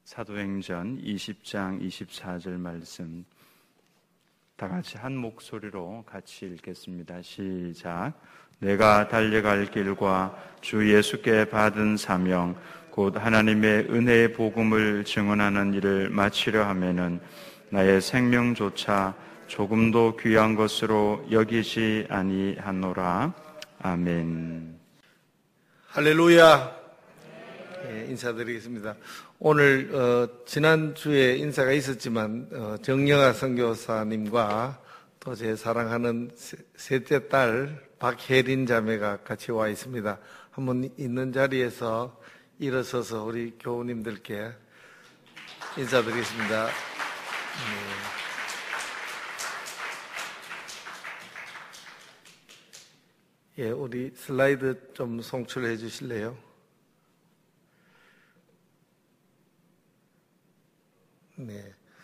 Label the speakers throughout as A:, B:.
A: 사도행전 20장 24절 말씀 다 같이 한 목소리로 같이 읽겠습니다. 시작. 내가 달려갈 길과 주 예수께 받은 사명 곧 하나님의 은혜의 복음을 증언하는 일을 마치려 하면은 나의 생명조차 조금도 귀한 것으로 여기지 아니하노라. 아멘.
B: 할렐루야. 인사드리겠습니다. 오늘 지난주에 인사가 있었지만 정영아 선교사님과 또 제 사랑하는 셋째 딸 박혜린 자매가 같이 와 있습니다. 한번 있는 자리에서 일어서서 우리 교우님들께 인사드리겠습니다. 예, 우리 슬라이드 좀 송출해 주실래요? 네.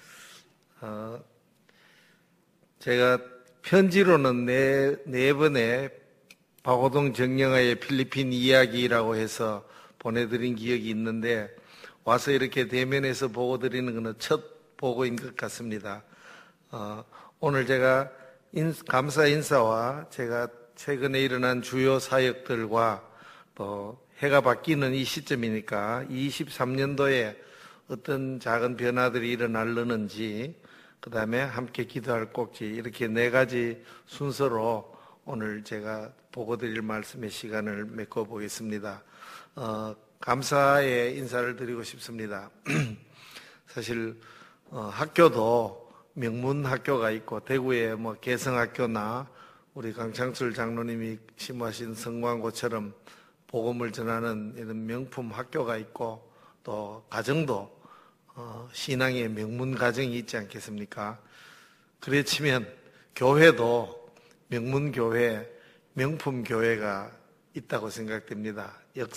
B: 제가 편지로는 네 번의 박호동 정영아의 필리핀 이야기라고 해서 보내드린 기억이 있는데 와서 이렇게 대면해서 보고 드리는 것은 첫 보고인 것 같습니다. 오늘 제가 감사 인사와 제가 최근에 일어난 주요 사역들과 또 해가 바뀌는 이 시점이니까 23년도에 어떤 작은 변화들이 일어나려는지 그 다음에 함께 기도할 꼭지 이렇게 네 가지 순서로 오늘 제가 보고 드릴 말씀의 시간을 메꿔보겠습니다. 감사의 인사를 드리고 싶습니다. 사실 학교도 명문 학교가 있고 대구에 뭐 개성학교나 우리 강창술 장로님이 심하신 성광고처럼 복음을 전하는 이런 명품 학교가 있고 또 가정도 신앙의 명문 가정이 있지 않겠습니까? 그래 치면 교회도 명문 교회, 명품 교회가 있다고 생각됩니다.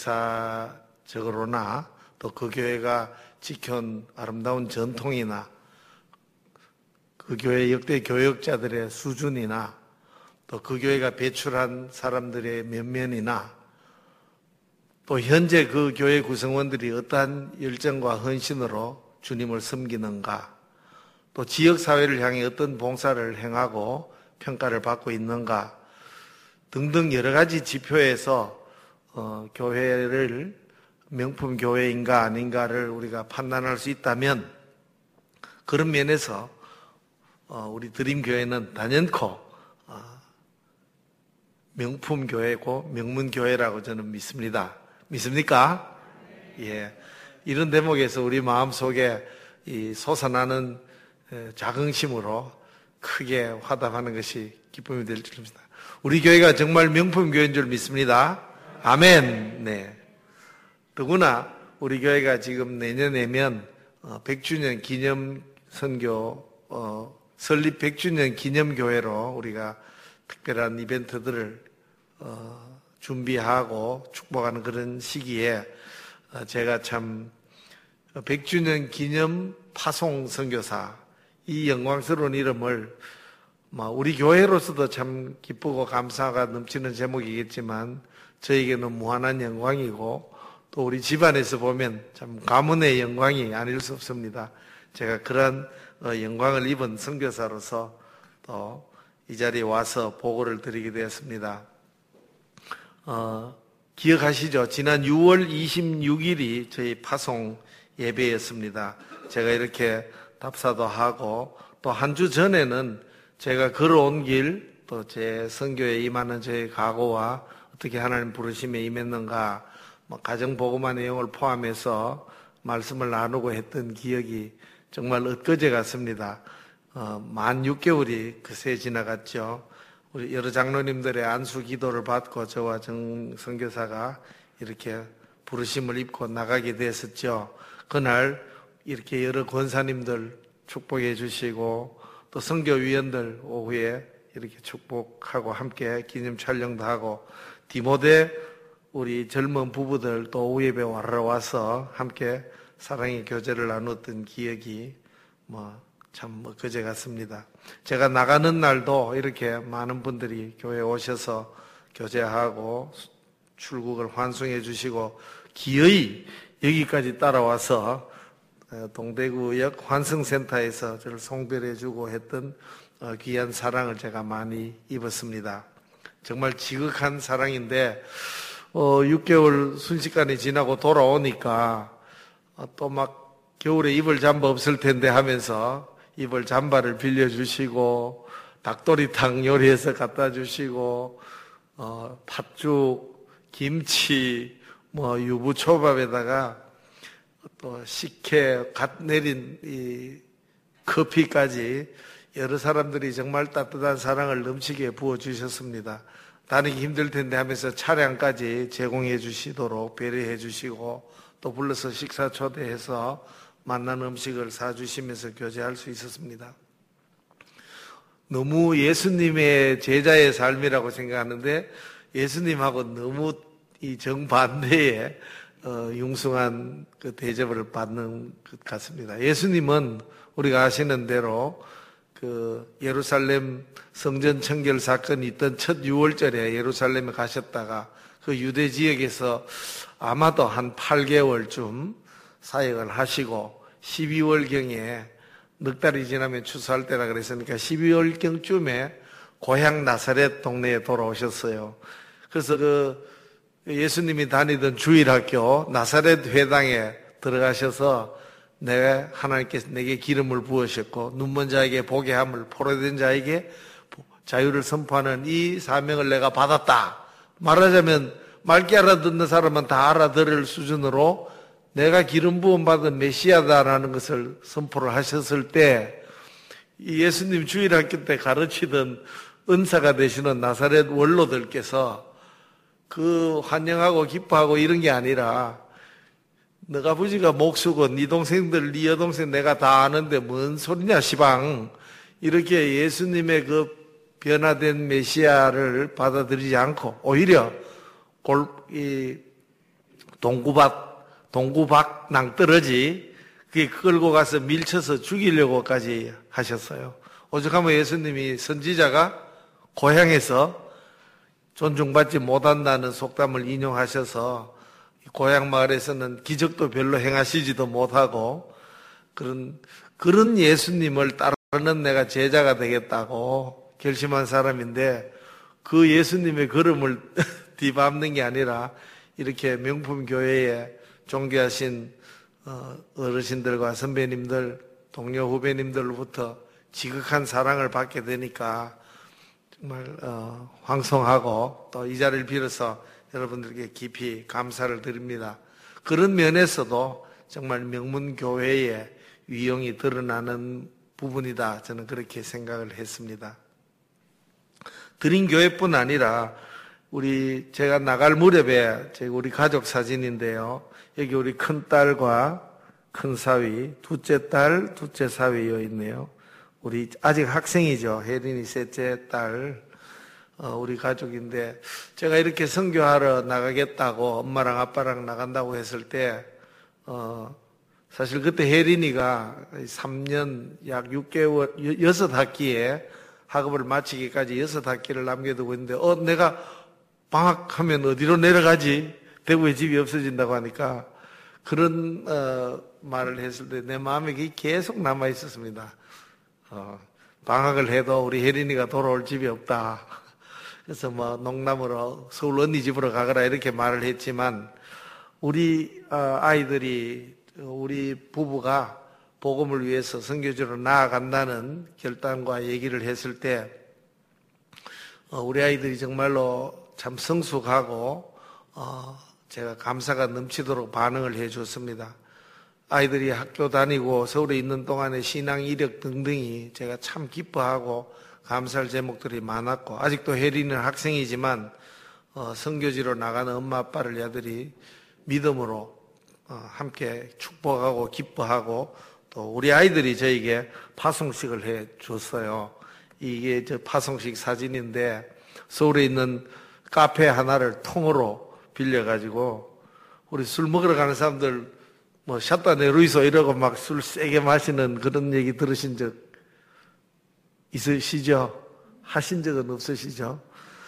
B: 역사적으로나 또 그 교회가 지켜온 아름다운 전통이나 그 교회 역대 교역자들의 수준이나 또 그 교회가 배출한 사람들의 면면이나 또 현재 그 교회 구성원들이 어떠한 열정과 헌신으로 주님을 섬기는가, 또 지역사회를 향해 어떤 봉사를 행하고 평가를 받고 있는가 등등 여러 가지 지표에서 교회를 명품 교회인가 아닌가를 우리가 판단할 수 있다면 그런 면에서 우리 드림교회는 단연코 명품 교회고 명문 교회라고 저는 믿습니다. 믿습니까? 예. 이런 대목에서 우리 마음속에 이 솟아나는 자긍심으로 크게 화답하는 것이 기쁨이 될 줄입니다. 우리 교회가 정말 명품 교회인 줄 믿습니다. 아멘. 네. 더구나 우리 교회가 지금 내년에면 100주년 기념 선교 설립 100주년 기념 교회로 우리가 특별한 이벤트들을 준비하고 축복하는 그런 시기에 제가 참 100주년 기념 파송 선교사 이 영광스러운 이름을 우리 교회로서도 참 기쁘고 감사가 넘치는 제목이겠지만 저에게는 무한한 영광이고 또 우리 집안에서 보면 참 가문의 영광이 아닐 수 없습니다. 제가 그런 영광을 입은 선교사로서 또 이 자리에 와서 보고를 드리게 되었습니다. 기억하시죠? 지난 6월 26일이 저희 파송 예배였습니다. 제가 이렇게 답사도 하고 또 한 주 전에는 제가 걸어온 길, 또 제 선교에 임하는 저의 각오와 어떻게 하나님 부르심에 임했는가, 가정복음화 내용을 포함해서 말씀을 나누고 했던 기억이 정말 엊그제 같습니다. 만 6개월이 그새 지나갔죠. 우리 여러 장로님들의 안수 기도를 받고 저와 정 선교사가 이렇게 부르심을 입고 나가게 됐었죠. 그날 이렇게 여러 권사님들 축복해 주시고 또 선교위원들 오후에 이렇게 축복하고 함께 기념 촬영도 하고 디모데 우리 젊은 부부들 또 오후 예배 와서 함께 사랑의 교제를 나눴던 기억이 참 엊그제 같습니다. 제가 나가는 날도 이렇게 많은 분들이 교회에 오셔서 교제하고 출국을 환송해 주시고 기어이 여기까지 따라와서 동대구역 환승센터에서 저를 송별해주고 했던 귀한 사랑을 제가 많이 입었습니다. 정말 지극한 사랑인데 6개월 순식간에 지나고 돌아오니까 또 막 겨울에 입을 잠바 없을 텐데 하면서 입을 잠바를 빌려주시고 닭도리탕 요리해서 갖다 주시고 팥죽, 김치, 유부초밥에다가 또 식혜, 갓 내린 이 커피까지 여러 사람들이 정말 따뜻한 사랑을 넘치게 부어주셨습니다. 다니기 힘들 텐데 하면서 차량까지 제공해 주시도록 배려해 주시고 또 불러서 식사 초대해서 맛난 음식을 사주시면서 교제할 수 있었습니다. 너무 예수님의 제자의 삶이라고 생각하는데 예수님하고 너무 이 정반대의 융숭한 그 대접을 받는 것 같습니다. 예수님은 우리가 아시는 대로 그 예루살렘 성전 청결 사건이 있던 첫 6월절에 예루살렘에 가셨다가 그 유대 지역에서 아마도 한 8개월쯤 사역을 하시고 12월경에 넉 달이 지나면 추수할 때라 그랬으니까 12월경쯤에 고향 나사렛 동네에 돌아오셨어요. 그래서 그 예수님이 다니던 주일학교 나사렛 회당에 들어가셔서 하나님께서 내게 기름을 부으셨고 눈먼 자에게 보게 함을 포로된 자에게 자유를 선포하는 이 사명을 내가 받았다. 말하자면 맑게 알아듣는 사람은 다 알아들을 수준으로 내가 기름 부음 받은 메시아다라는 것을 선포를 하셨을 때 예수님 주일학교 때 가르치던 은사가 되시는 나사렛 원로들께서 그 환영하고 기뻐하고 이런 게 아니라 너가 아버지가 목수고 네 동생들 네 여동생 내가 다 아는데 뭔 소리냐 시방 이렇게 예수님의 그 변화된 메시아를 받아들이지 않고 오히려 동구박 낭떠러지 그게 끌고 가서 밀쳐서 죽이려고까지 하셨어요. 오죽하면 예수님이 선지자가 고향에서 존중받지 못한다는 속담을 인용하셔서 고향 마을에서는 기적도 별로 행하시지도 못하고 그런 예수님을 따르는 내가 제자가 되겠다고 결심한 사람인데 그 예수님의 걸음을 뒤밟는 게 아니라 이렇게 명품 교회에 존귀하신 어르신들과 선배님들, 동료 후배님들로부터 지극한 사랑을 받게 되니까 정말 황송하고 또 이 자리를 빌어서 여러분들께 깊이 감사를 드립니다. 그런 면에서도 정말 명문교회의 위용이 드러나는 부분이다. 저는 그렇게 생각을 했습니다. 드린 교회뿐 아니라 제가 나갈 무렵에 우리 가족 사진인데요. 여기 우리 큰딸과 큰사위, 둘째 딸, 둘째 사위여 있네요. 우리 아직 학생이죠. 혜린이 셋째 딸, 우리 가족인데 제가 이렇게 선교하러 나가겠다고 엄마랑 아빠랑 나간다고 했을 때 사실 그때 혜린이가 3년 약 6개월 6학기에 학업을 마치기까지 6학기를 남겨두고 있는데 내가 방학하면 어디로 내려가지? 대구에 집이 없어진다고 하니까 그런 말을 했을 때 내 마음에 계속 남아 있었습니다. 방학을 해도 우리 혜린이가 돌아올 집이 없다. 그래서 농담으로 서울 언니 집으로 가거라 이렇게 말을 했지만 우리 아이들이 우리 부부가 복음을 위해서 선교지로 나아간다는 결단과 얘기를 했을 때 우리 아이들이 정말로 참 성숙하고 제가 감사가 넘치도록 반응을 해줬습니다. 아이들이 학교 다니고 서울에 있는 동안에 신앙 이력 등등이 제가 참 기뻐하고 감사할 제목들이 많았고 아직도 혜리는 학생이지만 선교지로 나가는 엄마 아빠를 아들이 믿음으로 함께 축복하고 기뻐하고 또 우리 아이들이 저에게 파송식을 해 줬어요. 이게 저 파송식 사진인데 서울에 있는 카페 하나를 통으로 빌려가지고 우리 술 먹으러 가는 사람들 샷다 내루이소 이러고 막 술 세게 마시는 그런 얘기 들으신 적 있으시죠? 하신 적은 없으시죠?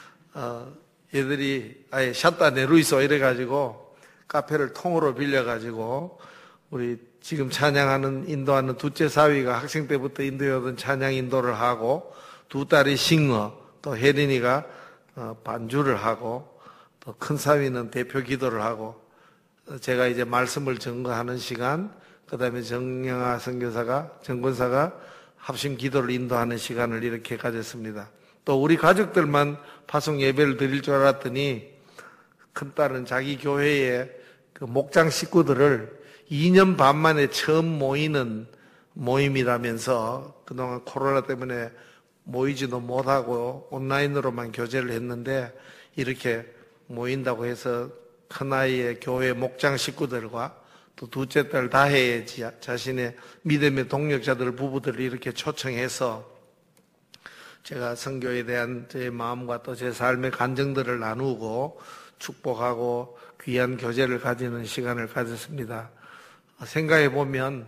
B: 얘들이 아예 샷다 내루이소 이래가지고 카페를 통으로 빌려가지고 우리 지금 찬양하는 인도하는 둘째 사위가 학생 때부터 인도해오던 찬양 인도를 하고 두 딸이 싱어, 또 혜린이가 반주를 하고 또 큰 사위는 대표 기도를 하고 제가 이제 말씀을 증거하는 시간, 그 다음에 정영아 선교사가, 정권사가 합심 기도를 인도하는 시간을 이렇게 가졌습니다. 또 우리 가족들만 파송 예배를 드릴 줄 알았더니 큰딸은 자기 교회에 그 목장 식구들을 2년 반 만에 처음 모이는 모임이라면서 그동안 코로나 때문에 모이지도 못하고 온라인으로만 교제를 했는데 이렇게 모인다고 해서 큰아이의 교회 목장 식구들과 또 둘째 딸 다혜의 자신의 믿음의 동력자들 부부들을 이렇게 초청해서 제가 선교에 대한 제 마음과 또 제 삶의 간증들을 나누고 축복하고 귀한 교제를 가지는 시간을 가졌습니다. 생각해 보면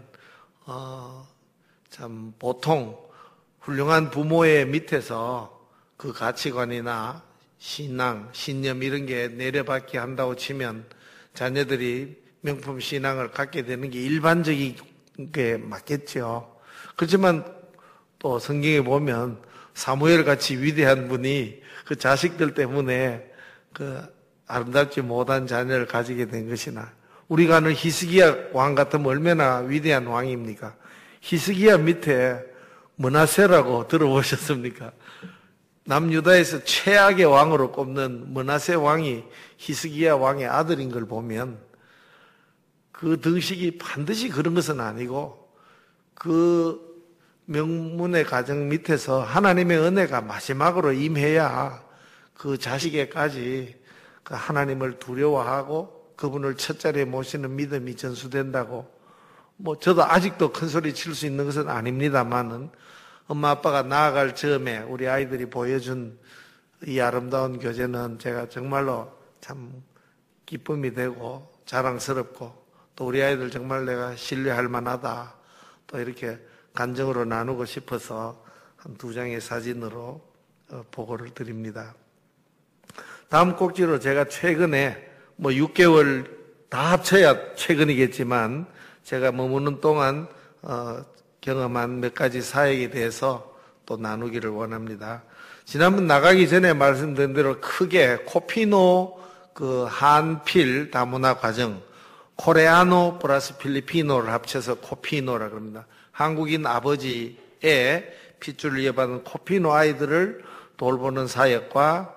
B: 참 보통 훌륭한 부모의 밑에서 그 가치관이나 신앙, 신념 이런 게 내려받게 한다고 치면 자녀들이 명품 신앙을 갖게 되는 게 일반적인 게 맞겠죠. 그렇지만 또 성경에 보면 사무엘 같이 위대한 분이 그 자식들 때문에 그 아름답지 못한 자녀를 가지게 된 것이나 우리가 아는 히스기야 왕 같으면 얼마나 위대한 왕입니까? 히스기야 밑에 므낫세라고 들어보셨습니까? 남유다에서 최악의 왕으로 꼽는 므낫세 왕이 히스기야 왕의 아들인 걸 보면 그 덕식이 반드시 그런 것은 아니고 그 명문의 가정 밑에서 하나님의 은혜가 마지막으로 임해야 그 자식에까지 그 하나님을 두려워하고 그분을 첫자리에 모시는 믿음이 전수된다고 저도 아직도 큰 소리 칠 수 있는 것은 아닙니다만은 엄마 아빠가 나아갈 즈음에 우리 아이들이 보여준 이 아름다운 교제는 제가 정말로 참 기쁨이 되고 자랑스럽고 또 우리 아이들 정말 내가 신뢰할 만하다 또 이렇게 간증으로 나누고 싶어서 한 2장의 사진으로 보고를 드립니다. 다음 꼭지로 제가 최근에 6개월 다 합쳐야 최근이겠지만 제가 머무는 동안 경험한 몇 가지 사역에 대해서 또 나누기를 원합니다. 지난번 나가기 전에 말씀드린 대로 크게 코피노 그 한필 다문화 과정 코레아노 플러스 필리피노를 합쳐서 코피노라 그럽니다. 한국인 아버지의 핏줄을 이어받은 코피노 아이들을 돌보는 사역과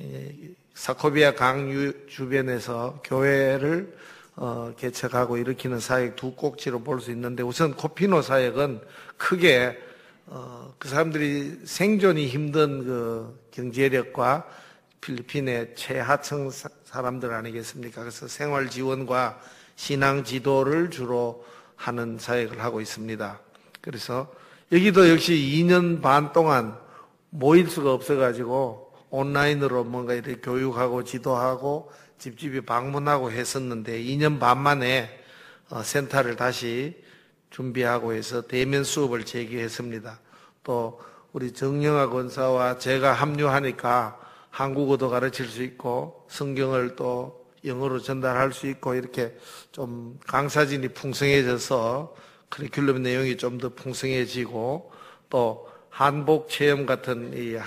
B: 사코비아 강 주변에서 교회를 개척하고 일으키는 사역 두 꼭지로 볼 수 있는데 우선 코피노 사역은 크게 그 사람들이 생존이 힘든 그 경제력과 필리핀의 최하층 사람들 아니겠습니까? 그래서 생활 지원과 신앙 지도를 주로 하는 사역을 하고 있습니다. 그래서 여기도 역시 2년 반 동안 모일 수가 없어가지고 온라인으로 뭔가 이렇게 교육하고 지도하고 집집이 방문하고 했었는데 2년 반 만에 센터를 다시 준비하고 해서 대면 수업을 재개했습니다. 또 우리 정영아 권사와 제가 합류하니까 한국어도 가르칠 수 있고 성경을 또 영어로 전달할 수 있고 이렇게 좀 강사진이 풍성해져서 커리큘럼 내용이 좀 더 풍성해지고 또 한복 체험 같은 이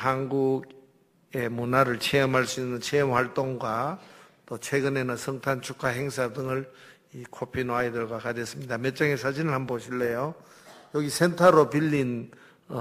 B: 한국의 문화를 체험할 수 있는 체험 활동과 또 최근에는 성탄 축하 행사 등을 이 코피노 아이들과 가졌습니다. 몇 장의 사진을 한번 보실래요? 여기 센터로 빌린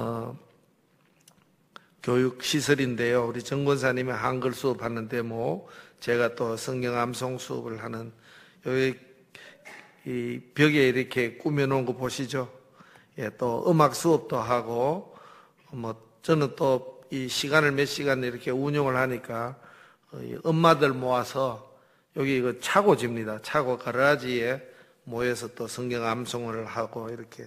B: 교육 시설인데요. 우리 정권사님이 한글 수업하는 데모, 제가 또 성경 암송 수업을 하는 여기 이 벽에 이렇게 꾸며놓은 거 보시죠? 예, 또 음악 수업도 하고 저는 또 이 시간을 몇 시간 이렇게 운영을 하니까 엄마들 모아서 여기 이거 차고집니다. 차고 가라지에 모여서 또 성경 암송을 하고 이렇게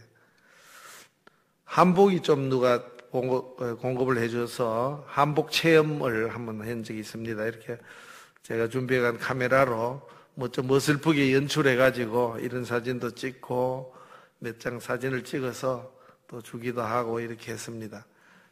B: 한복이 좀 누가 공급을 해줘서 한복 체험을 한번 한 적이 있습니다. 이렇게 제가 준비해간 카메라로 좀 어슬프게 연출해가지고 이런 사진도 찍고 몇 장 사진을 찍어서 또 주기도 하고 이렇게 했습니다.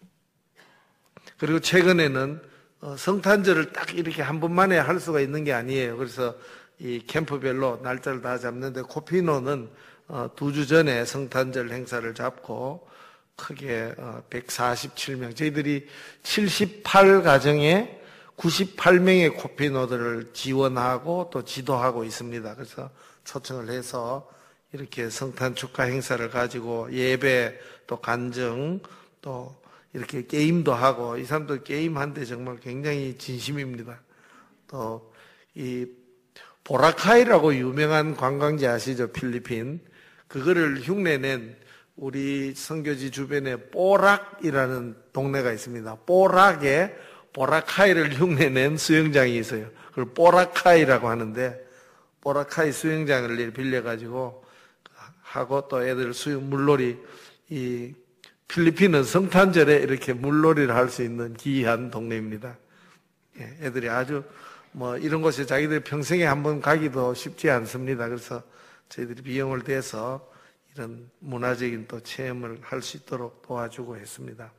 B: 그리고 최근에는 성탄절을 딱 이렇게 한 번만에 할 수가 있는 게 아니에요. 그래서 이 캠프별로 날짜를 다 잡는데 코피노는 두 주 전에 성탄절 행사를 잡고 크게 147명, 저희들이 78가정에 98명의 코피노들을 지원하고 또 지도하고 있습니다. 그래서 초청을 해서 이렇게 성탄 축하 행사를 가지고 예배 또 간증 또 이렇게 게임도 하고, 이 사람들 게임한데 정말 굉장히 진심입니다. 또 이 보라카이라고 유명한 관광지 아시죠? 필리핀. 그거를 흉내낸 우리 선교지 주변에 뽀락이라는 동네가 있습니다. 뽀락에 보라카이를 흉내낸 수영장이 있어요. 그걸 뽀라카이라고 하는데, 보라카이 수영장을 빌려가지고 하고 또 애들 물놀이, 이 필리핀은 성탄절에 이렇게 물놀이를 할 수 있는 기이한 동네입니다. 애들이 아주 이런 곳에 자기들 평생에 한번 가기도 쉽지 않습니다. 그래서 저희들이 비용을 대서 이런 문화적인 또 체험을 할 수 있도록 도와주고 했습니다.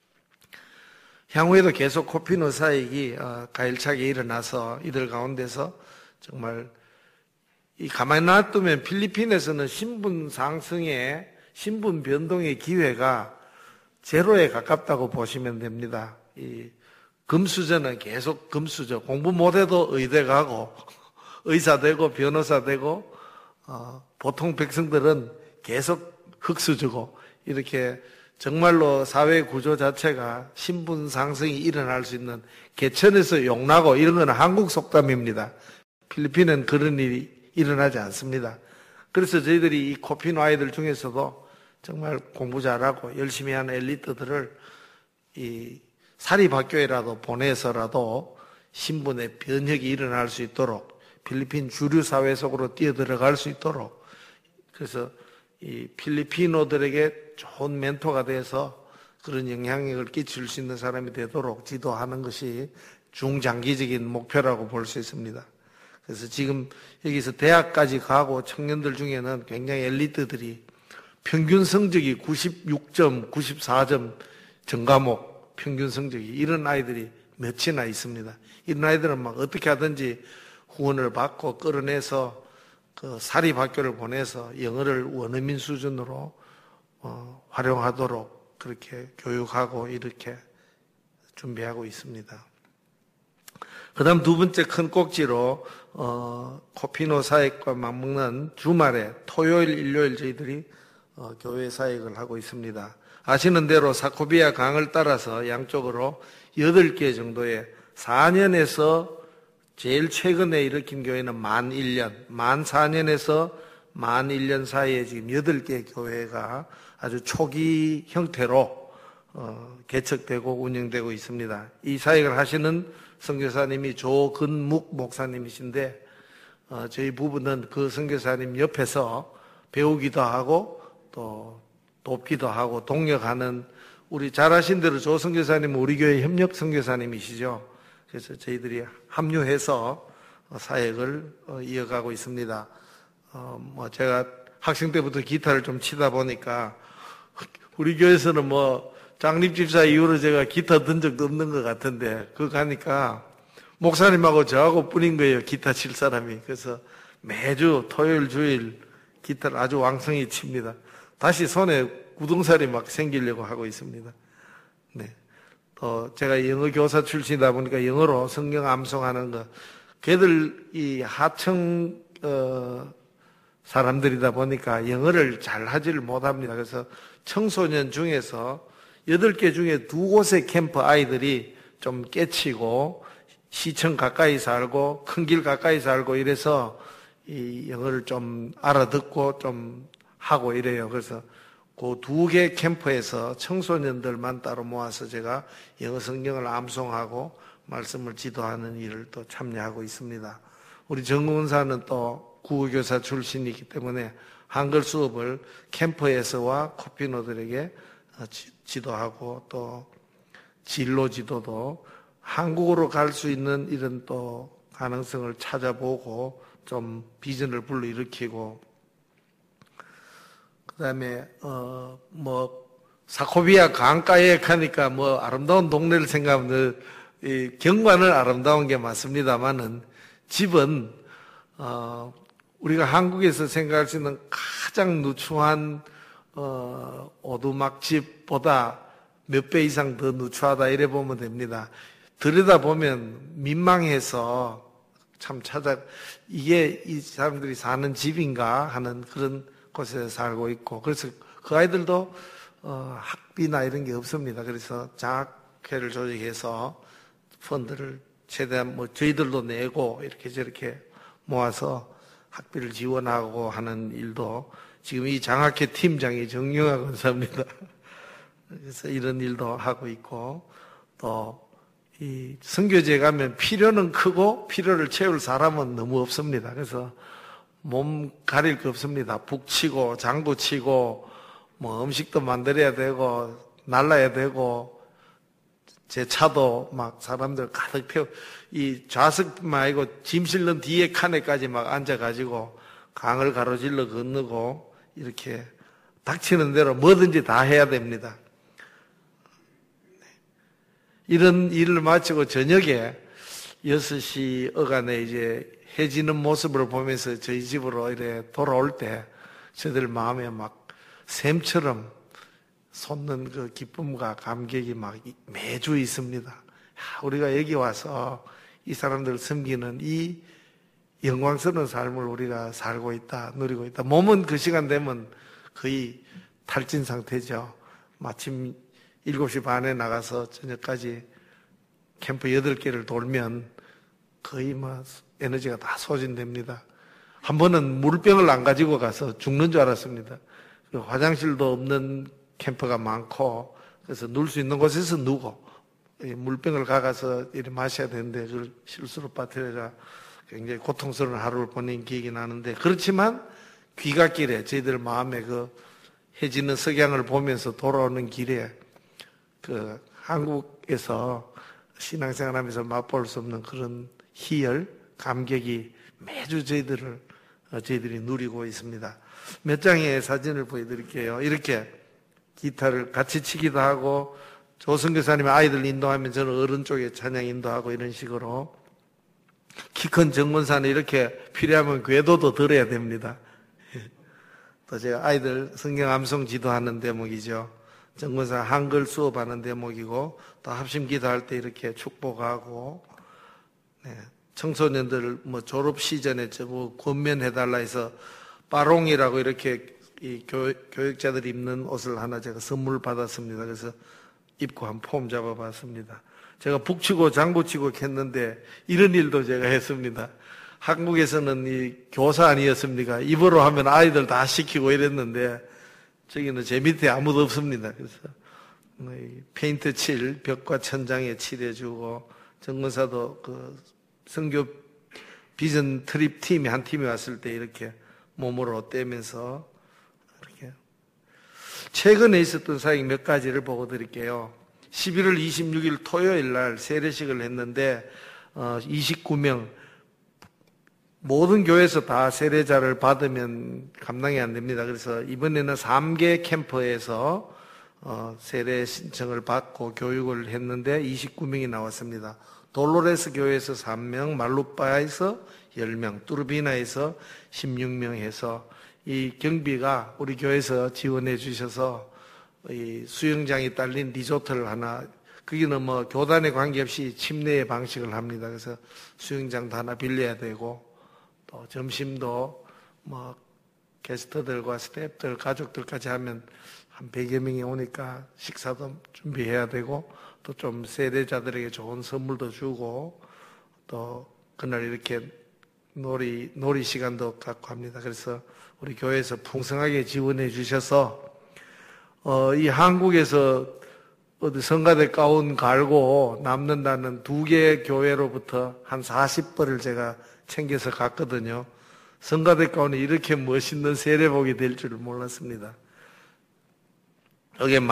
B: 향후에도 계속 코피노 사역이 가일차게 일어나서 이들 가운데서 정말 이 가만히 놔두면 필리핀에서는 신분 상승의 신분 변동의 기회가 제로에 가깝다고 보시면 됩니다. 이 금수저는 계속 금수저, 공부 못해도 의대 가고 의사 되고 변호사 되고 보통 백성들은 계속 흙수저고, 이렇게 정말로 사회 구조 자체가 신분 상승이 일어날 수 있는, 개천에서 용나고 이런 건 한국 속담입니다. 필리핀은 그런 일이 일어나지 않습니다. 그래서 저희들이 이 코피노 아이들 중에서도 정말 공부 잘하고 열심히 하는 엘리트들을 이 사립학교에라도 보내서라도 신분의 변혁이 일어날 수 있도록, 필리핀 주류 사회 속으로 뛰어들어갈 수 있도록, 그래서 이 필리피노들에게 좋은 멘토가 돼서 그런 영향력을 끼칠 수 있는 사람이 되도록 지도하는 것이 중장기적인 목표라고 볼 수 있습니다. 그래서 지금 여기서 대학까지 가고 청년들 중에는 굉장히 엘리트들이 평균 성적이 96점, 94점 전과목 평균 성적이, 이런 아이들이 몇이나 있습니다. 이런 아이들은 막 어떻게 하든지 후원을 받고 끌어내서 그 사립학교를 보내서 영어를 원어민 수준으로 활용하도록 그렇게 교육하고 이렇게 준비하고 있습니다. 그 다음 두 번째 큰 꼭지로 코피노 사역과 맞먹는 주말에 토요일, 일요일 저희들이 교회 사역을 하고 있습니다. 아시는 대로 사코비아 강을 따라서 양쪽으로 8개 정도의 4년에서 제일 최근에 일으킨 교회는 만 1년, 만 4년에서 만 1년 사이에 지금 8개 교회가 아주 초기 형태로 개척되고 운영되고 있습니다. 이 사역을 하시는 선교사님이 조근묵 목사님이신데, 저희 부부는 그 선교사님 옆에서 배우기도 하고 또 돕기도 하고 동역하는, 우리 잘 아신 대로 조 선교사님은 우리 교회 협력 선교사님이시죠. 그래서 저희들이 합류해서 사역을 이어가고 있습니다. 제가 학생 때부터 기타를 좀 치다 보니까 우리 교회에서는 장립집사 이후로 제가 기타 든 적도 없는 것 같은데, 그거 가니까 목사님하고 저하고 뿐인 거예요, 기타 칠 사람이. 그래서 매주 토요일, 주일 기타를 아주 왕성히 칩니다. 다시 손에 구동살이 막 생기려고 하고 있습니다. 네. 또 제가 영어 교사 출신이다 보니까 영어로 성경 암송하는 거, 걔들 이 하청 사람들이다 보니까 영어를 잘 하지를 못합니다. 그래서 청소년 중에서 8개 중에 2곳의 캠프 아이들이 좀 깨치고 시청 가까이 살고 큰 길 가까이 살고 이래서 이 영어를 좀 알아듣고 좀 하고 이래요. 그래서 그 2개 캠프에서 청소년들만 따로 모아서 제가 영어 성경을 암송하고 말씀을 지도하는 일을 또 참여하고 있습니다. 우리 정근사는 또 국어교사 출신이기 때문에 한글 수업을 캠프에서와 코피노들에게 지도하고 또 진로 지도도 한국어로 갈 수 있는 이런 또 가능성을 찾아보고 좀 비전을 불러일으키고, 그 다음에 사코비아 강가에 가니까 아름다운 동네를 생각하면 이 경관은 아름다운 게 맞습니다만은 집은 우리가 한국에서 생각할 수 있는 가장 누추한 오두막집보다 몇 배 이상 더 누추하다 이래 보면 됩니다. 들여다보면 민망해서 참 이게 이 사람들이 사는 집인가 하는 그런 곳에 살고 있고, 그래서 그 아이들도 학비나 이런 게 없습니다. 그래서 장학회를 조직해서 펀드를 최대한 저희들도 내고 이렇게 저렇게 모아서 학비를 지원하고 하는 일도, 지금 이 장학회 팀장이 정영학 권사입니다. 그래서 이런 일도 하고 있고, 또 이 선교지에 가면 필요는 크고 필요를 채울 사람은 너무 없습니다. 그래서 몸 가릴 거 없습니다. 북치고 장구치고 음식도 만들어야 되고 날라야 되고, 제 차도 막 사람들 가득 태워, 이 좌석만 아니고 짐 실는 뒤에 칸에까지 막 앉아가지고 강을 가로질러 건너고 이렇게 닥치는 대로 뭐든지 다 해야 됩니다. 이런 일을 마치고 저녁에 6시 어간에 이제 해지는 모습을 보면서 저희 집으로 이렇게 돌아올 때 저들 마음에 막 샘처럼 솟는 그 기쁨과 감격이 막 매주 있습니다. 우리가 여기 와서 이 사람들을 섬기는 이 영광스러운 삶을 우리가 살고 있다, 누리고 있다. 몸은 그 시간 되면 거의 탈진 상태죠. 마침 7시 반에 나가서 저녁까지 캠프 8개를 돌면 거의 에너지가 다 소진됩니다. 한 번은 물병을 안 가지고 가서 죽는 줄 알았습니다. 화장실도 없는 캠프가 많고, 그래서 누울 수 있는 곳에서 누고, 물병을 가가서 이렇게 마셔야 되는데 그걸 실수로 빠뜨려가 굉장히 고통스러운 하루를 보낸 기억이 나는데, 그렇지만 귀갓길에 저희들 마음에 그 해지는 석양을 보면서 돌아오는 길에 그 한국에서 신앙생활하면서 맛볼 수 없는 그런 희열, 감격이 매주 저희들이 누리고 있습니다. 몇 장의 사진을 보여드릴게요. 이렇게 기타를 같이 치기도 하고, 조선교사님이 아이들 인도하면 저는 어른 쪽에 찬양 인도하고, 이런 식으로 키 큰 정권사는 이렇게 필요하면 궤도도 들어야 됩니다. 또 제가 아이들 성경 암송 지도하는 대목이죠. 정권사 한글 수업하는 대목이고, 또 합심 기도할 때 이렇게 축복하고, 청소년들 졸업 시즌에 권면해달라 해서 빠롱이라고 이렇게 이 교육자들이 입는 옷을 하나 제가 선물 받았습니다. 그래서 입고 한 폼 잡아봤습니다. 제가 북치고 장구치고 했는데 이런 일도 제가 했습니다. 한국에서는 이 교사 아니었습니까? 입으로 하면 아이들 다 시키고 이랬는데, 저기는 제 밑에 아무도 없습니다. 그래서 페인트 칠, 벽과 천장에 칠해주고, 정권사도 그 선교 비전 트립 팀이 한 팀이 왔을 때 이렇게 몸으로 떼면서 이렇게. 최근에 있었던 사역 몇 가지를 보고 드릴게요. 11월 26일 토요일 날 세례식을 했는데 29명, 모든 교회에서 다 세례자를 받으면 감당이 안 됩니다. 그래서 이번에는 3개 캠프에서 세례 신청을 받고 교육을 했는데 29명이 나왔습니다. 돌로레스 교회에서 3명, 말루파에서 10명, 뚜르비나에서 16명 해서, 이 경비가 우리 교회에서 지원해 주셔서 이 수영장이 딸린 리조트를 하나, 거기는 교단에 관계없이 침례의 방식을 합니다. 그래서 수영장도 하나 빌려야 되고, 또 점심도 게스트들과 스태프들, 가족들까지 하면 한 100여 명이 오니까 식사도 준비해야 되고, 또 좀 세례자들에게 좋은 선물도 주고, 또 그날 이렇게 놀이 시간도 갖고 합니다. 그래서 우리 교회에서 풍성하게 지원해 주셔서 이 한국에서 어디 성가대 가운 갈고 남는다는 2개 교회로부터 한 40벌을 제가 챙겨서 갔거든요. 성가대 가운이 이렇게 멋있는 세례복이 될 줄을 몰랐습니다. 여기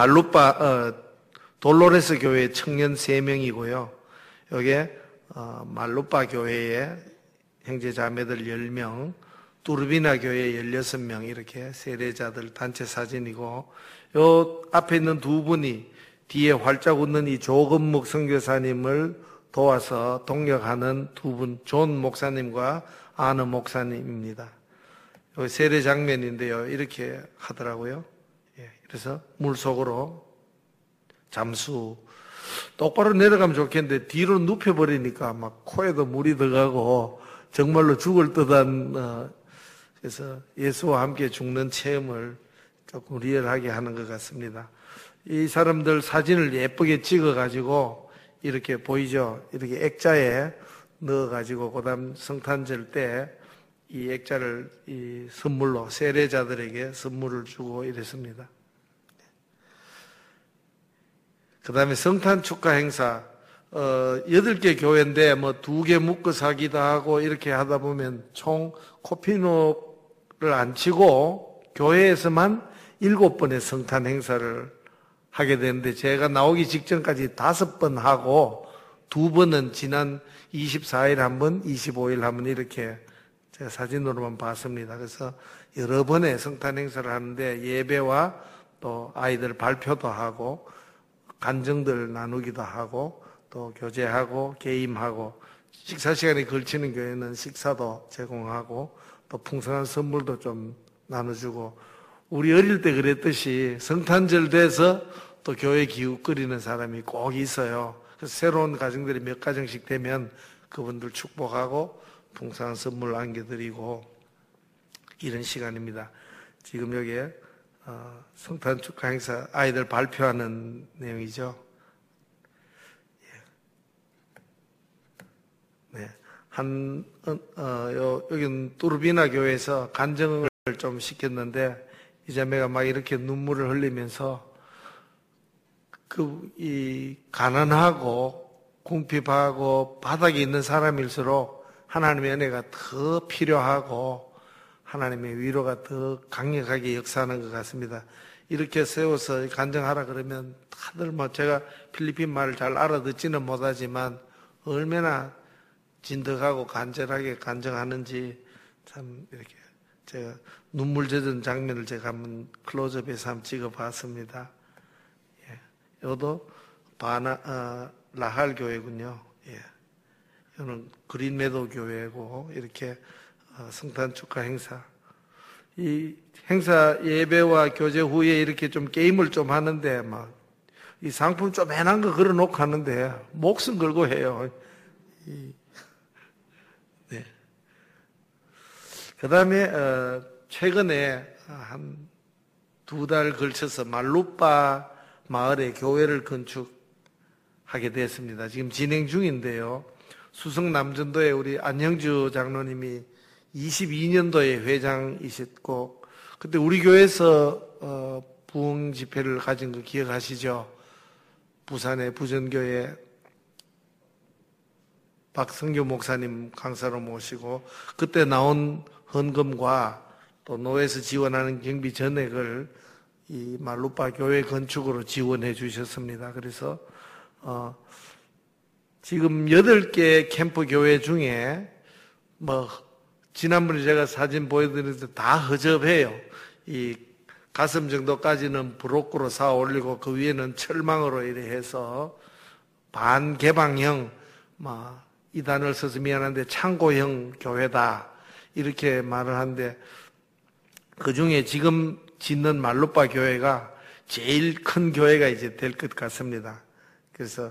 B: 돌로레스 교회 청년 3명이고요. 여기 말루파 교회에 형제자매들 10명, 뚜르비나 교회 16명, 이렇게 세례자들 단체 사진이고, 요 앞에 있는 2분이 뒤에 활짝 웃는 이 조건목 선교사님을 도와서 동역하는 2분, 존 목사님과 아느 목사님입니다. 여기 세례 장면인데요. 이렇게 하더라고요. 예, 그래서 물 속으로 잠수 똑바로 내려가면 좋겠는데 뒤로 눕혀버리니까 막 코에도 물이 들어가고 정말로 죽을 듯한 그래서 예수와 함께 죽는 체험을 조금 리얼하게 하는 것 같습니다. 이 사람들 사진을 예쁘게 찍어가지고 이렇게 보이죠? 이렇게 액자에 넣어가지고 그다음 성탄절 때 이 액자를 이 선물로 세례자들에게 선물을 주고 이랬습니다. 그 다음에 성탄 축하 행사, 8개 교회인데 뭐 2개 묶어서 하기도 하고 이렇게 하다 보면 총 코피노를 안 치고 교회에서만 7번의 성탄 행사를 하게 되는데 제가 나오기 직전까지 5번 하고 2번은 지난 24일 한 번, 25일 한 번 이렇게 제가 사진으로만 봤습니다. 그래서 여러 번의 성탄 행사를 하는데 예배와 또 아이들 발표도 하고 간증들 나누기도 하고 또 교제하고 게임하고 식사 시간에 걸치는 교회는 식사도 제공하고 또 풍성한 선물도 좀 나눠주고 우리 어릴 때 그랬듯이 성탄절 돼서 또 교회 기웃거리는 사람이 꼭 있어요. 그래서 새로운 가정들이 몇 가정씩 되면 그분들 축복하고 풍성한 선물 안겨드리고 이런 시간입니다. 지금 여기에 성탄 축하 행사 아이들 발표하는 내용이죠. 네. 여기는 뚜르비나 교회에서 간증을 좀 시켰는데 이 자매가 막 이렇게 눈물을 흘리면서 이 가난하고 궁핍하고 바닥에 있는 사람일수록 하나님의 은혜가 더 필요하고 하나님의 위로가 더 강력하게 역사하는 것 같습니다. 이렇게 세워서 간증하라 그러면 다들 뭐 제가 필리핀 말을 잘 알아듣지는 못하지만 얼마나 진득하고 간절하게 간증하는지 참 이렇게 제가 눈물 젖은 장면을 제가 한번 클로즈업해서 한번 찍어봤습니다. 예. 이것도 라할 교회군요. 예. 이거는 그린메도 교회고 이렇게 성탄 축하 행사. 이 행사 예배와 교제 후에 이렇게 좀 게임을 좀 하는데 막 이 상품 좀 해난 거 걸어놓고 하는데 목숨 걸고 해요. 네. 그 다음에 최근에 한 2달 걸쳐서 말루빠 마을에 교회를 건축하게 됐습니다. 지금 진행 중인데요. 수성남전도에 우리 안영주 장로님이 22년도에 회장이셨고 그때 우리 교회에서 부흥 집회를 가진 거 기억하시죠? 부산의 부전교회 박성교 목사님 강사로 모시고 그때 나온 헌금과 또 노회에서 지원하는 경비 전액을 이 말루빠 교회 건축으로 지원해 주셨습니다. 그래서 지금 8개 캠프 교회 중에 뭐 지난번에 제가 사진 보여드렸는데 다 허접해요. 이 가슴 정도까지는 브로크로 쌓아 올리고 그 위에는 철망으로 이래 해서 반개방형 이 단어를 써서 미안한데 창고형 교회다 이렇게 말을 하는데 그 중에 지금 짓는 말루빠 교회가 제일 큰 교회가 이제 될 것 같습니다. 그래서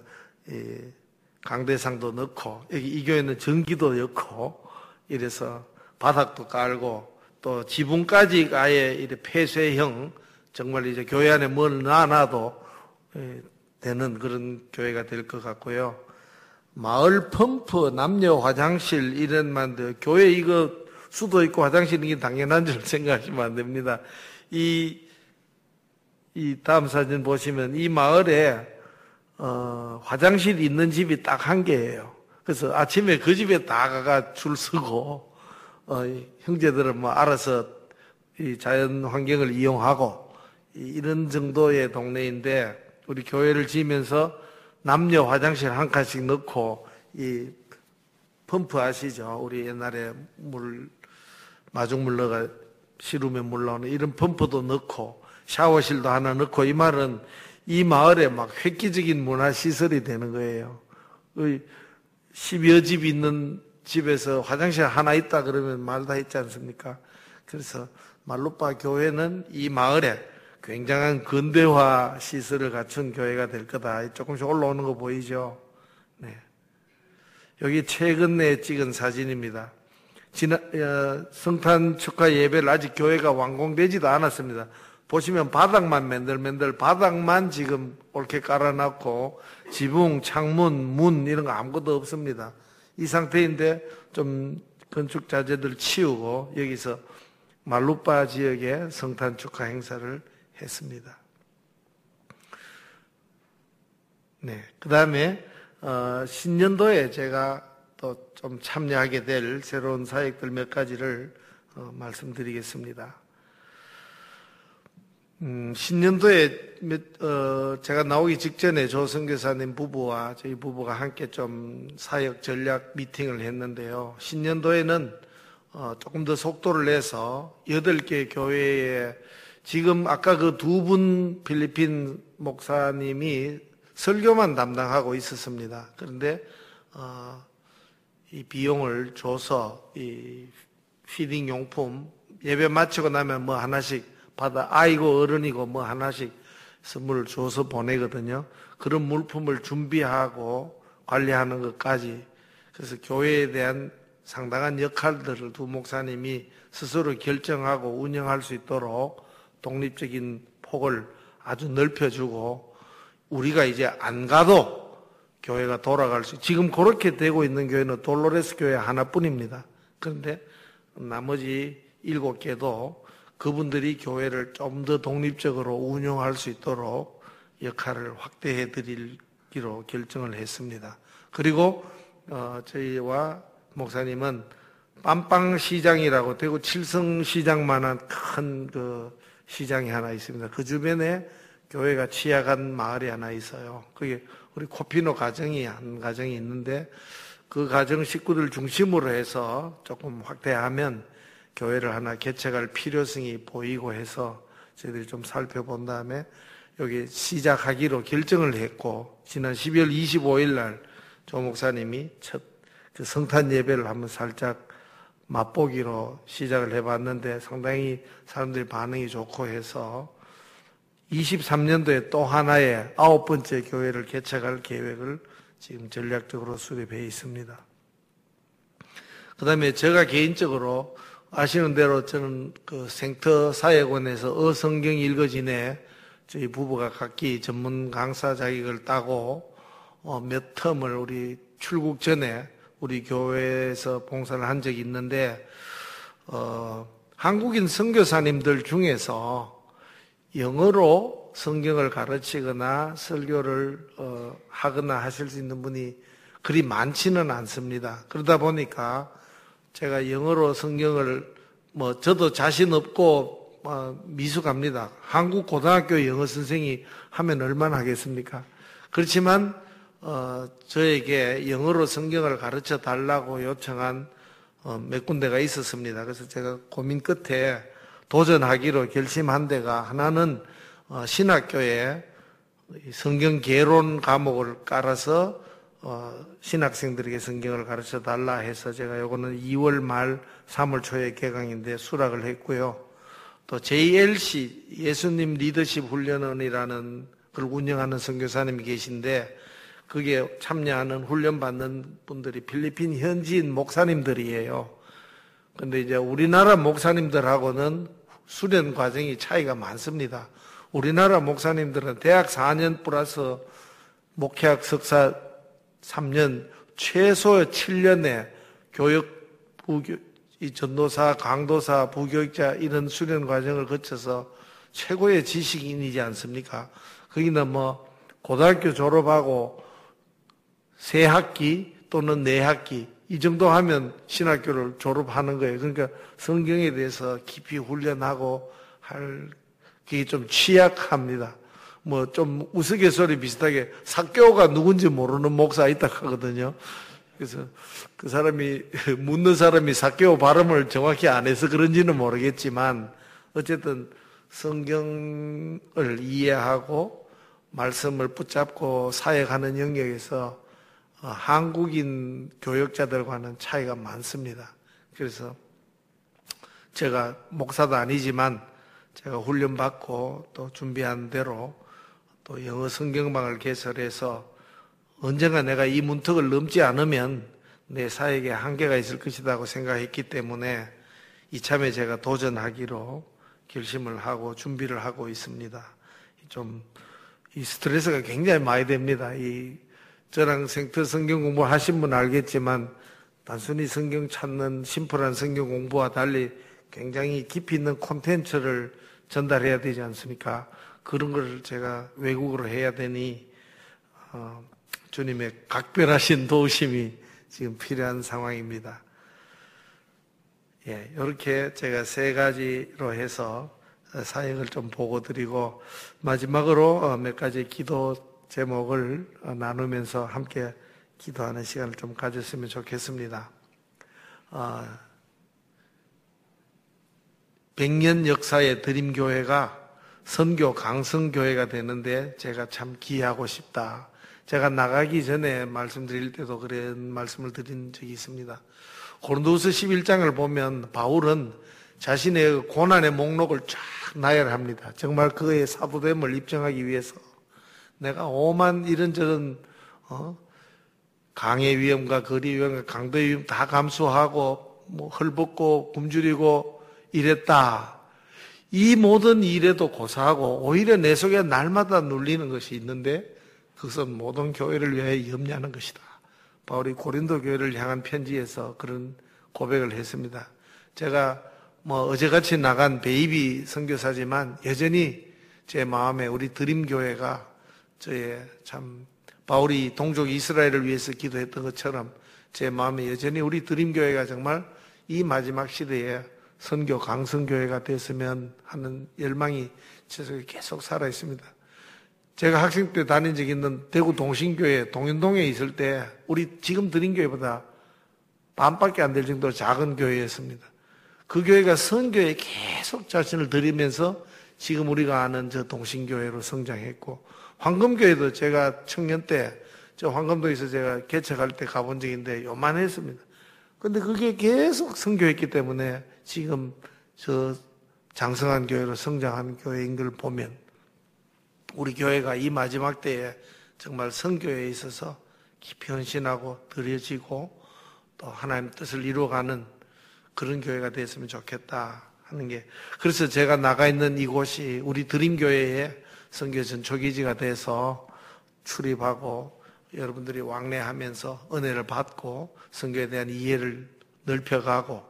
B: 강대상도 넣고 여기 이 교회는 전기도 넣고 이래서 바닥도 깔고 또 지붕까지 아예 이렇게 폐쇄형 정말 이제 교회 안에 뭘 놔놔도 되는 그런 교회가 될 것 같고요. 마을 펌프, 남녀 화장실 이런 만들 교회 이거 수도 있고 화장실 이게 당연한 줄 생각하시면 안 됩니다. 이 다음 사진 보시면 이 마을에 화장실이 있는 집이 딱 1개예요. 그래서 아침에 그 집에 다 가가 줄 서고 형제들은 뭐 알아서 이 자연 환경을 이용하고 이런 정도의 동네인데 우리 교회를 지으면서 남녀 화장실 1칸씩 넣고 이 펌프 아시죠? 우리 옛날에 마중물 넣어가 시루면 물 나오는 이런 펌프도 넣고 샤워실도 하나 넣고 이 말은 이 마을에 막 획기적인 문화시설이 되는 거예요. 10여 집 있는 집에서 화장실 하나 있다 그러면 말 다 있지 않습니까? 그래서 말루파 교회는 이 마을에 굉장한 근대화 시설을 갖춘 교회가 될 거다. 조금씩 올라오는 거 보이죠? 네. 여기 최근에 찍은 사진입니다. 성탄 축하 예배를 아직 교회가 완공되지도 않았습니다. 보시면 바닥만 맨들맨들, 바닥만 지금 옳게 깔아놨고 지붕, 창문, 문 이런 거 아무것도 없습니다. 이 상태인데 좀 건축 자재들 치우고 여기서 말루파 지역에 성탄 축하 행사를 했습니다. 네, 그 다음에 신년도에 제가 또 좀 참여하게 될 새로운 사역들 몇 가지를 말씀드리겠습니다. 신년도에 제가 나오기 직전에 조 선교사님 부부와 저희 부부가 함께 좀 사역 전략 미팅을 했는데요. 신년도에는 조금 더 속도를 내서 8개 교회에 지금 아까 그 2분 필리핀 목사님이 설교만 담당하고 있었습니다. 그런데 이 비용을 줘서 이 피딩 용품 예배 마치고 나면 뭐 하나씩 받아 아이고 어른이고 뭐 하나씩 선물을 줘서 보내거든요. 그런 물품을 준비하고 관리하는 것까지 그래서 교회에 대한 상당한 역할들을 두 목사님이 스스로 결정하고 운영할 수 있도록 독립적인 폭을 아주 넓혀주고 우리가 이제 안 가도 교회가 돌아갈 수 지금 그렇게 되고 있는 교회는 돌로레스 교회 하나뿐입니다. 그런데 나머지 7개도 그분들이 교회를 좀 더 독립적으로 운영할 수 있도록 역할을 확대해 드리기로 결정을 했습니다. 그리고 저희와 목사님은 빰빵 시장이라고 대구 칠성시장만한 큰 그 시장이 하나 있습니다. 그 주변에 교회가 취약한 마을이 하나 있어요. 그게 우리 코피노 가정이 한 가정이 있는데 그 가정 식구들 중심으로 해서 조금 확대하면 교회를 하나 개척할 필요성이 보이고 해서 저희들이 좀 살펴본 다음에 여기 시작하기로 결정을 했고 지난 12월 25일 날 조 목사님이 첫 그 성탄 예배를 한번 살짝 맛보기로 시작을 해봤는데 상당히 사람들이 반응이 좋고 해서 23년도에 또 하나의 9번째 교회를 개척할 계획을 지금 전략적으로 수립해 있습니다. 그 다음에 제가 개인적으로 아시는 대로 저는 그 생터 사역원에서 어성경 읽어지네 저희 부부가 각기 전문 강사 자격을 따고 몇 텀을 우리 출국 전에 우리 교회에서 봉사를 한 적이 있는데 한국인 선교사님들 중에서 영어로 성경을 가르치거나 설교를 하거나 하실 수 있는 분이 그리 많지는 않습니다. 그러다 보니까 제가 영어로 성경을 저도 자신 없고 미숙합니다. 한국 고등학교 영어 선생이 하면 얼마나 하겠습니까? 그렇지만 저에게 영어로 성경을 가르쳐 달라고 요청한 몇 군데가 있었습니다. 그래서 제가 고민 끝에 도전하기로 결심한 데가 하나는 신학교에 성경 개론 과목을 깔아서 신학생들에게 성경을 가르쳐 달라 해서 제가 요거는 2월 말 3월 초에 개강인데 수락을 했고요. 또 JLC 예수님 리더십 훈련원이라는 걸 운영하는 선교사님이 계신데 그게 참여하는 훈련받는 분들이 필리핀 현지인 목사님들이에요. 근데 이제 우리나라 목사님들하고는 수련 과정이 차이가 많습니다. 우리나라 목사님들은 대학 4년 플러스 목회학 석사 3년, 최소 7년의 교육, 이 전도사, 강도사, 부교육자 이런 수련 과정을 거쳐서 최고의 지식인이지 않습니까? 거기는 고등학교 졸업하고 3학기 또는 4학기 이 정도 하면 신학교를 졸업하는 거예요. 그러니까 성경에 대해서 깊이 훈련하고 할 그게 좀 취약합니다. 좀 우스갯소리 비슷하게 사교가 누군지 모르는 목사 있다 하거든요. 그래서 그 사람이 묻는 사람이 사교 발음을 정확히 안 해서 그런지는 모르겠지만 어쨌든 성경을 이해하고 말씀을 붙잡고 사역하는 영역에서 한국인 교역자들과는 차이가 많습니다. 그래서 제가 목사도 아니지만 제가 훈련받고 또 준비한 대로 또 영어 성경방을 개설해서 언젠가 내가 이 문턱을 넘지 않으면 내 사역에 한계가 있을 것이라고 생각했기 때문에 이참에 제가 도전하기로 결심을 하고 준비를 하고 있습니다. 좀 이 스트레스가 굉장히 많이 됩니다. 저랑 생터 성경 공부 하신 분 알겠지만 단순히 성경 찾는 심플한 성경 공부와 달리 굉장히 깊이 있는 콘텐츠를 전달해야 되지 않습니까? 그런 걸 제가 외국어로 해야 되니 주님의 각별하신 도우심이 지금 필요한 상황입니다. 예, 이렇게 제가 3가지로 해서 사역을 좀 보고 드리고 마지막으로 몇 가지 기도 제목을 나누면서 함께 기도하는 시간을 좀 가졌으면 좋겠습니다. 100년 역사의 드림교회가 선교 강성교회가 되는데 제가 참 기여하고 싶다. 제가 나가기 전에 말씀드릴 때도 그런 말씀을 드린 적이 있습니다. 고린도후서 11장을 보면 바울은 자신의 고난의 목록을 쫙 나열합니다. 정말 그의 사도됨을 입증하기 위해서 내가 오만 이런저런 강의 위험과 거리 위험과 강도의 위험 다 감수하고 헐벗고 굶주리고 이랬다. 이 모든 일에도 고사하고 오히려 내 속에 날마다 눌리는 것이 있는데 그것은 모든 교회를 위하여 염려하는 것이다. 바울이 고린도 교회를 향한 편지에서 그런 고백을 했습니다. 제가 어제같이 나간 베이비 선교사지만 여전히 제 마음에 우리 드림교회가 저의 참 바울이 동족 이스라엘을 위해서 기도했던 것처럼 제 마음에 여전히 우리 드림교회가 정말 이 마지막 시대에 선교 강성교회가 됐으면 하는 열망이 제 속에 계속 살아 있습니다. 제가 학생 때 다닌 적이 있는 대구 동신교회 동현동에 있을 때 우리 지금 드림교회보다 반밖에 안 될 정도로 작은 교회였습니다. 그 교회가 선교에 계속 자신을 들이면서 지금 우리가 아는 저 동신교회로 성장했고 황금교회도 제가 청년 때 저 황금도에서 제가 개척할 때 가본 적이 있는데 요만했습니다. 근데 그게 계속 선교했기 때문에 지금 저 장성한 교회로 성장한 교회인 걸 보면 우리 교회가 이 마지막 때에 정말 선교에 있어서 깊이 헌신하고 드려지고 또 하나님의 뜻을 이루어가는 그런 교회가 됐으면 좋겠다 하는 게, 그래서 제가 나가 있는 이곳이 우리 드림교회의 선교 전초기지가 돼서 출입하고 여러분들이 왕래하면서 은혜를 받고 선교에 대한 이해를 넓혀가고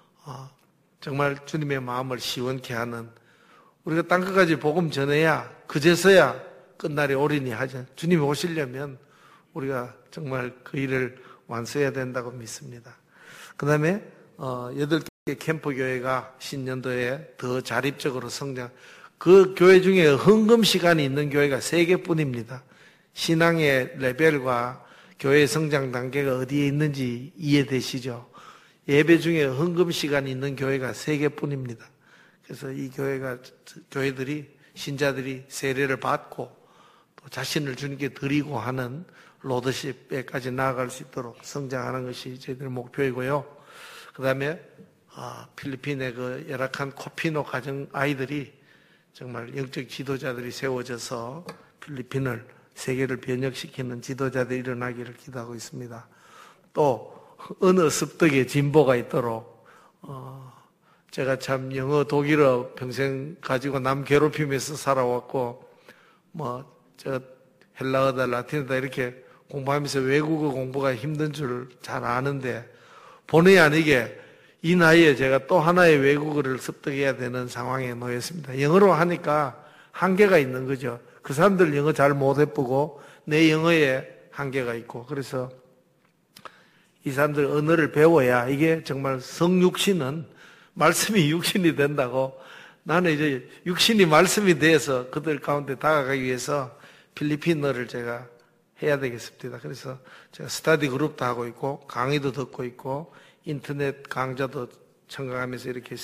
B: 정말 주님의 마음을 시원케 하는, 우리가 땅끝까지 복음 전해야 그제서야 끝날이 오리니 하죠. 주님이 오시려면 우리가 정말 그 일을 완수해야 된다고 믿습니다. 그 다음에 8개 캠프교회가 신년도에 더 자립적으로 성장, 그 교회 중에 헌금 시간이 있는 교회가 3개뿐입니다. 신앙의 레벨과 교회 성장 단계가 어디에 있는지 이해되시죠? 예배 중에 헌금 시간이 있는 교회가 3개뿐입니다. 그래서 이 교회들이, 신자들이 세례를 받고 또 자신을 주님께 드리고 하는 로더십에까지 나아갈 수 있도록 성장하는 것이 저희들의 목표이고요. 그 다음에 필리핀의 그 열악한 코피노 가정 아이들이 정말 영적 지도자들이 세워져서 필리핀을, 세계를 변혁시키는 지도자들이 일어나기를 기도하고 있습니다. 또 언어 습득의 진보가 있도록 제가 참 영어, 독일어 평생 가지고 남 괴롭히면서 살아왔고 저 헬라어다 라틴어다 이렇게 공부하면서 외국어 공부가 힘든 줄 잘 아는데 본의 아니게 이 나이에 제가 또 하나의 외국어를 습득해야 되는 상황에 놓였습니다. 영어로 하니까 한계가 있는 거죠. 그 사람들 영어 잘 못 해보고 내 영어에 한계가 있고, 그래서 이 사람들 언어를 배워야 이게 정말 성육신은 말씀이 육신이 된다고, 나는 이제 육신이 말씀이 돼서 그들 가운데 다가가기 위해서 필리핀어를 제가 해야 되겠습니다. 그래서 제가 스터디 그룹도 하고 있고 강의도 듣고 있고 인터넷 강좌도 청각하면서 이렇게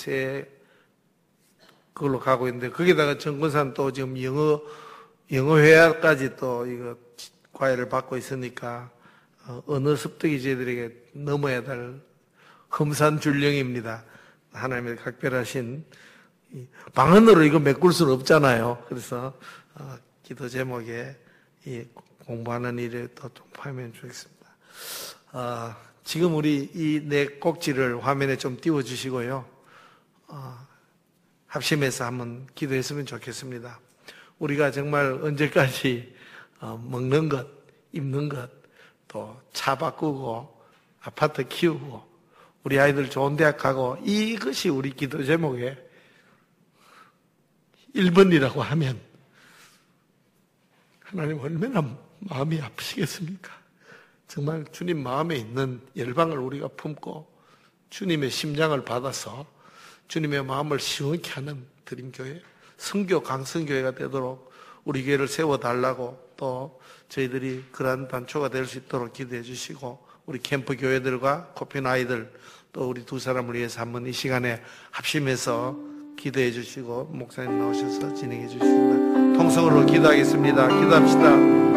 B: 그걸로 가고 있는데, 거기다가 정권사는 또 지금 영어 회화까지 또 이거 과외를 받고 있으니까 언어 습득이 저희들에게 넘어야 될 험산줄령입니다. 하나님의 각별하신 방언으로 이거 메꿀 수는 없잖아요. 그래서 기도 제목에 이 공부하는 일에 더 좀 포함해 주겠습니다. 지금 우리 이 네 꼭지를 화면에 좀 띄워주시고요. 합심해서 한번 기도했으면 좋겠습니다. 우리가 정말 언제까지 먹는 것, 입는 것, 또 차 바꾸고 아파트 키우고 우리 아이들 좋은 대학 가고 이것이 우리 기도 제목의 1번이라고 하면 하나님 얼마나 마음이 아프시겠습니까? 정말 주님 마음에 있는 열방을 우리가 품고 주님의 심장을 받아서 주님의 마음을 시원케 하는 드림교회, 성교 강성교회가 되도록 우리 교회를 세워달라고 또 저희들이 그러한 단초가 될 수 있도록 기도해 주시고 우리 캠프 교회들과 코핀 아이들 또 우리 두 사람을 위해서 한번 이 시간에 합심해서 기도해 주시고 목사님 나오셔서 진행해 주십니다. 통성으로 기도하겠습니다. 기도합시다.